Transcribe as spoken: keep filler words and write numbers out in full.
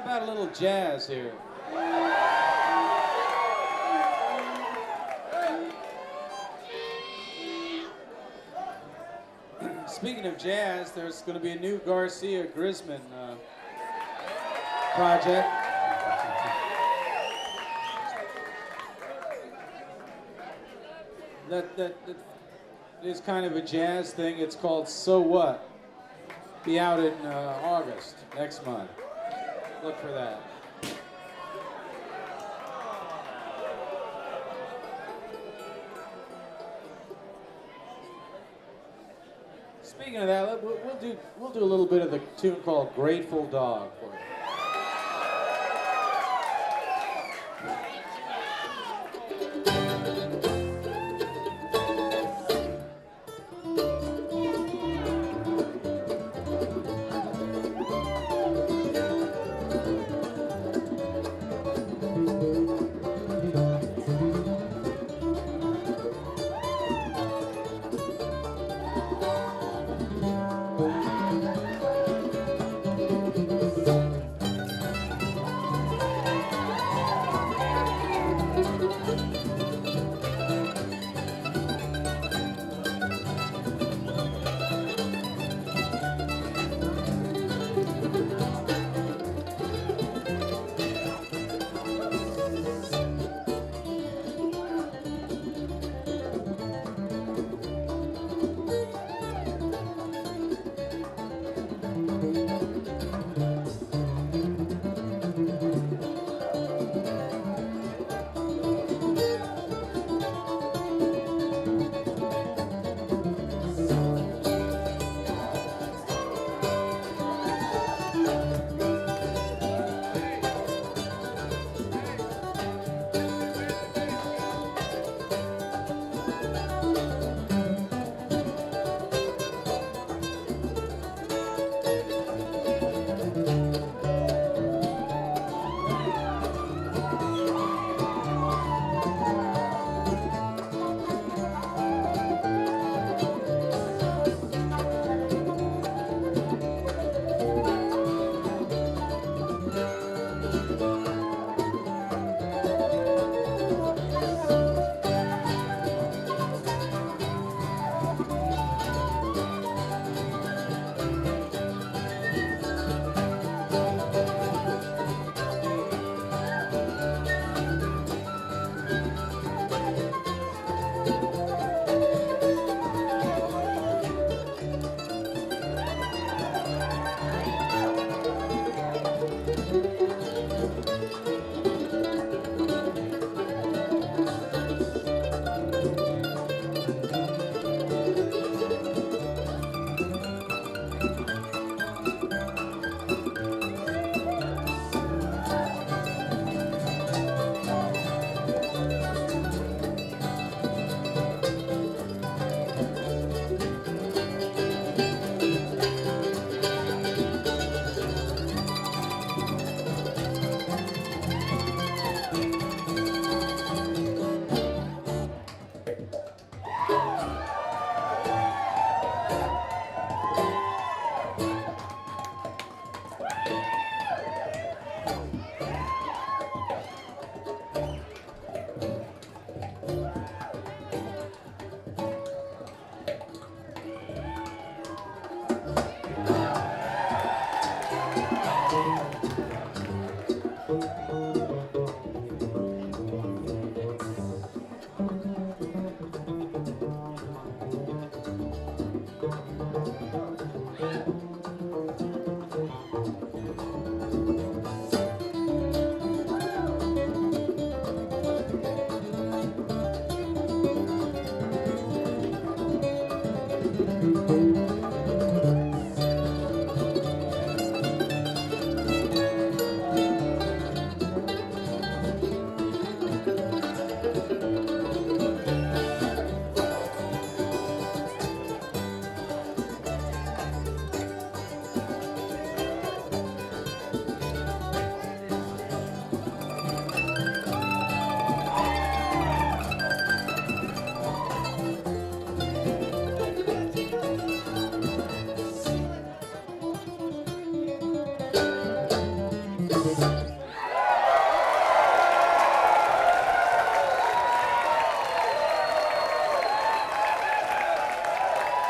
about a little jazz here? Speaking of jazz, there's going to be a new Garcia Grisman uh, project. That, that, that is kind of a jazz thing. It's called So What? Be out in uh, August, next month. Look for that. Speaking of that, we'll, we'll do we'll do a little bit of the tune called "Grateful Dog" for you.